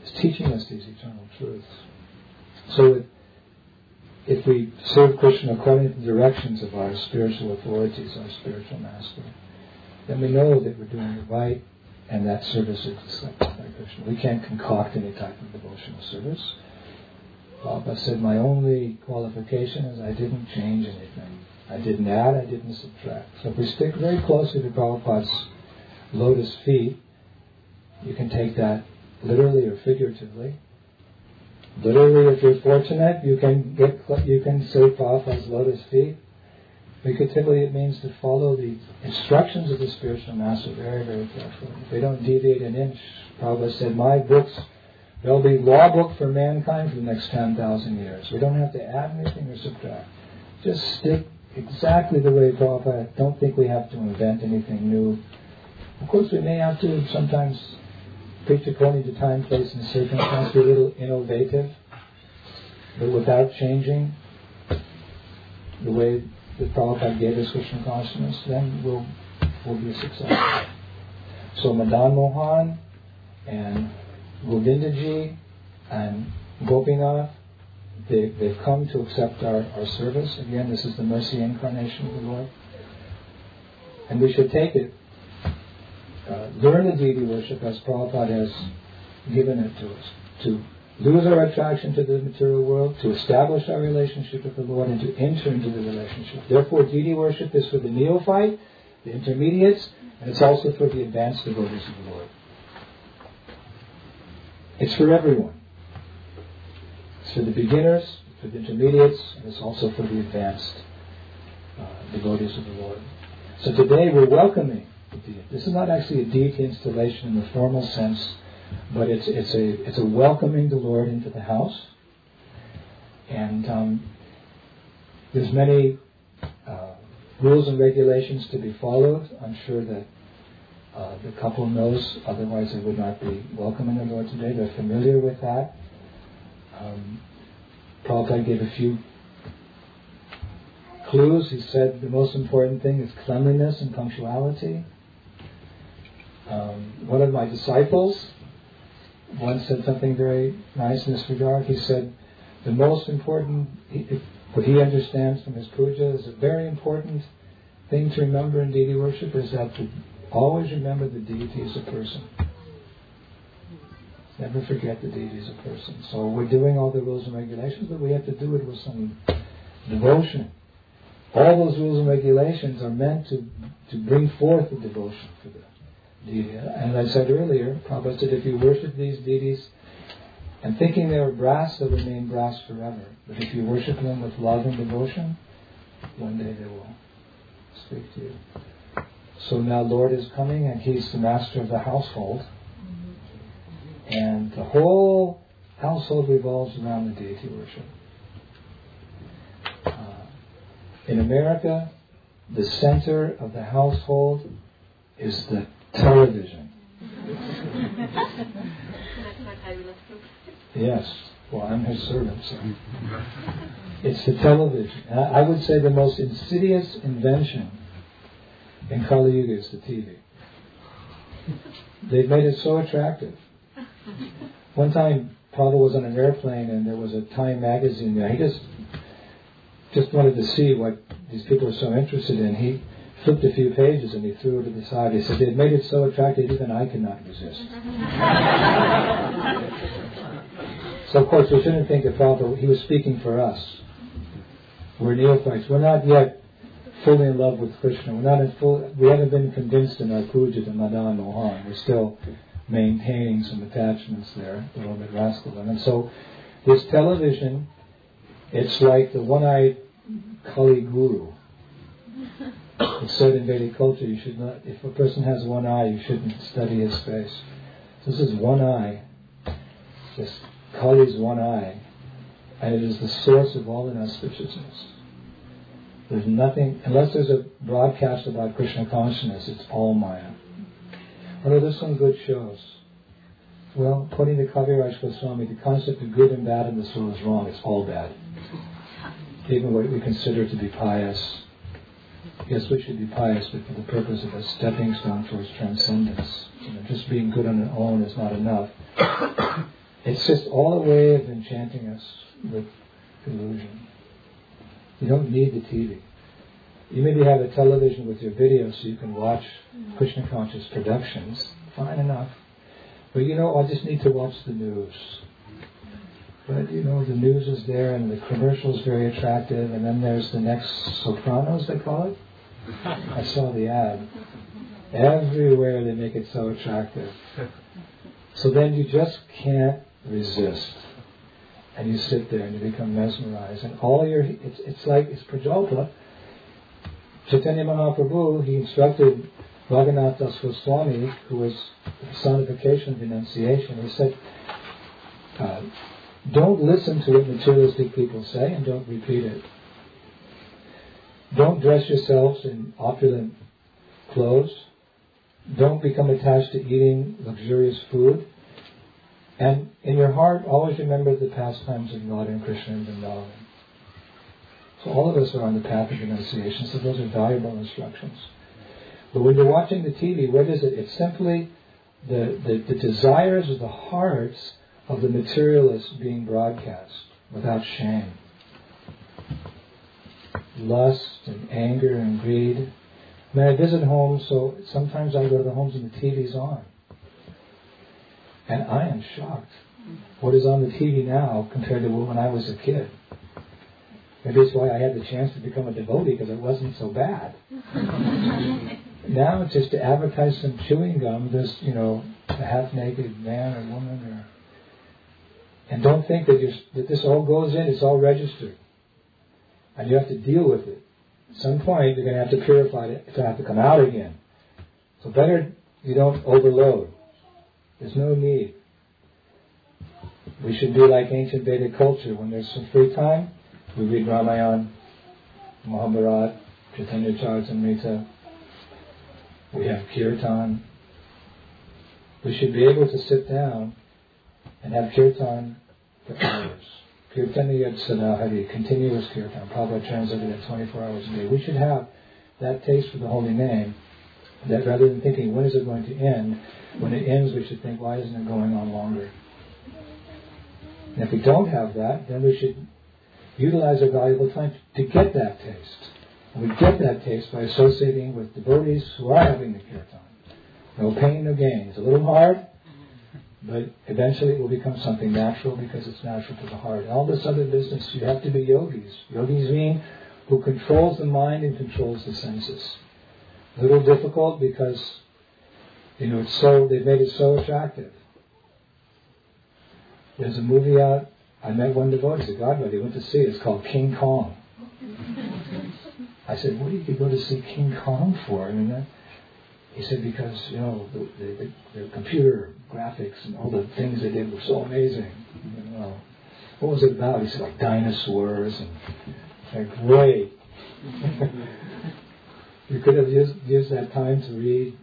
is teaching us these eternal truths. So if we serve Krishna according to the directions of our spiritual authorities, our spiritual master, then we know that we're doing it right, and that service is accepted by Krishna. We can't concoct any type of devotional service. Prabhupada said, my only qualification is I didn't change anything. I didn't add, I didn't subtract. So if we stick very closely to Prabhupada's lotus feet, you can take that literally or figuratively. Literally, if you're fortunate, you can say Prabhupada's lotus feet. Figuratively, it means to follow the instructions of the spiritual master very, very carefully. If they don't deviate an inch, Prabhupada said, my books, there'll be law book for mankind for the next 10,000 years. We don't have to add anything or subtract. Just stick exactly the way Prabhupada. Don't think we have to invent anything new. Of course, we may have to sometimes preach according to time, place, and circumstance, be a little innovative, but without changing the way that Prabhupada gave us Krishna consciousness, then we'll be successful. So Madan Mohan and Govindaji and Gopinath, they've come to accept our service. Again, this is the mercy incarnation of the Lord. And we should take it, learn the deity worship as Prabhupada has given it to us, to lose our attraction to the material world, to establish our relationship with the Lord, and to enter into the relationship. Therefore, deity worship is for the neophyte, the intermediates, and it's also for the advanced devotees of the Lord. It's for everyone. It's for the beginners, for the intermediates, and it's also for the advanced devotees of the Lord. So today we're welcoming the deity. This is not actually a deity installation in the formal sense, but it's a welcoming the Lord into the house. And there's many rules and regulations to be followed. I'm sure that the couple knows, otherwise they would not be welcoming the Lord today. They're familiar with that. Prabhupada gave a few clues. He said the most important thing is cleanliness and punctuality. One of my disciples once said something very nice in this regard. He said the most important, what he understands from his puja, is a very important thing to remember in deity worship is that to always remember the deity as a person. Never forget the deity as a person. So we're doing all the rules and regulations, but we have to do it with some devotion. All those rules and regulations are meant to bring forth the devotion for the deity. And I said earlier, Prabhupada said, if you worship these deities and thinking they are brass, they'll remain brass forever. But if you worship them with love and devotion, one day they will speak to you. So now Lord is coming, and He's the master of the household. And the whole household revolves around the deity worship. In America, the center of the household is the television. Yes. Well, I'm His servant, so. It's the television. I would say the most insidious invention in Kali Yuga is the TV. They've made it so attractive. One time, Prabhupada was on an airplane and there was a Time magazine there. He just wanted to see what these people are so interested in. He flipped a few pages and he threw it to the side. He said, they've made it so attractive even I cannot resist. So of course we shouldn't think that Prabhupada, he was speaking for us. We're neophytes. We're not yet fully in love with Krishna. We haven't been convinced in our puja to Madan Mohan. We're still maintaining some attachments there, a little bit rascal. And so this television, it's like the one-eyed Kali Guru. It's said in Vedic culture, you should not, if a person has one eye, you shouldn't study his face. So this is one eye, this Kali's one eye, and it is the source of all inauspiciousness. There's nothing, unless there's a broadcast about Krishna consciousness, it's all Maya. Although there's some good shows. Well, according to Kaviraj Goswami, the concept of good and bad in this world is wrong. It's all bad. Even what we consider to be pious. Yes, we should be pious, but for the purpose of a stepping stone towards transcendence. Just being good on our own is not enough. It's just all a way of enchanting us with illusion. You don't need the TV. You maybe have a television with your video so you can watch Krishna conscious productions. Fine enough. But I just need to watch the news. But the news is there and the commercial is very attractive, and then there's the next Sopranos, they call it. I saw the ad. Everywhere they make it so attractive. So then you just can't resist. And you sit there and you become mesmerized. And it's Prajalpa. Chaitanya Mahaprabhu, he instructed Bhagavath Das Goswami, who was the personification of renunciation. He said, don't listen to what materialistic people say and don't repeat it. Don't dress yourselves in opulent clothes. Don't become attached to eating luxurious food. And in your heart, always remember the pastimes of Radha and Krishna and Vrindavan. So all of us are on the path of renunciation, so those are valuable instructions. But when you're watching the TV, what is it? It's simply the desires of the hearts of the materialists being broadcast without shame. Lust and anger and greed. I visit homes, so sometimes I go to the homes and the TV's on. And I am shocked. What is on the TV now compared to when I was a kid? Maybe that's why I had the chance to become a devotee, because it wasn't so bad. Now it's just to advertise some chewing gum, this, a half-naked man or woman, and don't think that this all goes in, it's all registered. And you have to deal with it. At some point, you're going to have to purify it. It's going to have to come out again. So better you don't overload. There's no need. We should be like ancient Vedic culture. When there's some free time, we read Ramayana, Mahabharata, Chaitanya Charitamrita. We have kirtan. We should be able to sit down and have kirtan for hours. Kirtaniya Sadahari, continuous kirtan. Prabhupada translated it 24 hours a day. We should have that taste for the holy name, that rather than thinking, when is it going to end? When it ends, we should think, why isn't it going on longer? And if we don't have that, then we should utilize our valuable time to get that taste. And we get that taste by associating with devotees who are having the kirtan. No pain, no gain. It's a little hard, but eventually it will become something natural because it's natural to the heart. All this other business, you have to be yogis. Yogis mean who controls the mind and controls the senses. A little difficult because, it's they've made it so attractive. There's a movie out, I met one devotee, a God buddy, went to see it. It's called King Kong. I said, what did you go to see King Kong for? He said, because, the computer graphics and all the things they did were so amazing. What was it about? He said, like dinosaurs and like, great. You could have used that time to read,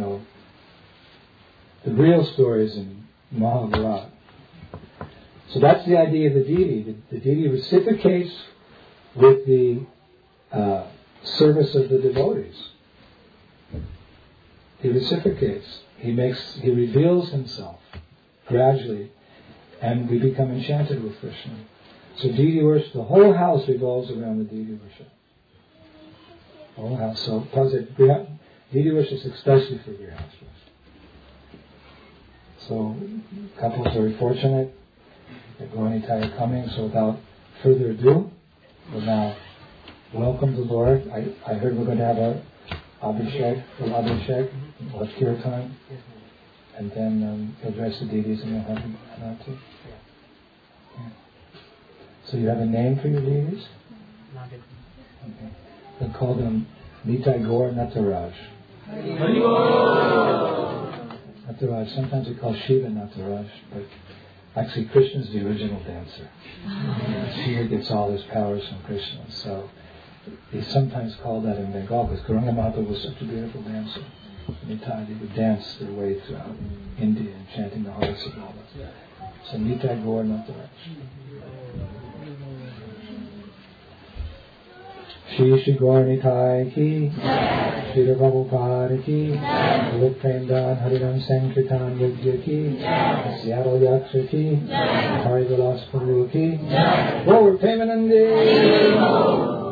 the real stories in Mahabharata. So that's the idea of the deity. The deity reciprocates with the service of the devotees. He reciprocates. He reveals himself gradually, and we become enchanted with Krishna. So deity worship, the whole house revolves around the deity worship. The whole house. So deity worship is especially for grihasthas. So couples are very fortunate that Gaura-Nitai are coming. So without further ado, we'll now welcome the Lord. I heard we're going to have a Abhishek, we'll have kirtan, and then address the deities and you'll have Anati. Yeah. So you have a name for your deities? Okay. We'll call them Nitai Gaur Nataraj. Nataraj, sometimes we call Shiva Nataraj, but actually Krishna's the original dancer. Shiva gets all his powers from Krishna. So he's sometimes called that in Bengal because Gauranga Mahaprabhu was such a beautiful dancer. Nitai, they would dance their way throughout India, enchanting the hearts of all. So Nitai Gaur Nataraj. Shri Gaur Nitai ki, Shri Prabhupada ki, Lord Premdan Harinam Sankirtan Yajna ki, Seattle Yaksha ki, Hari Vilas Prabhu ki, Lord Premanande.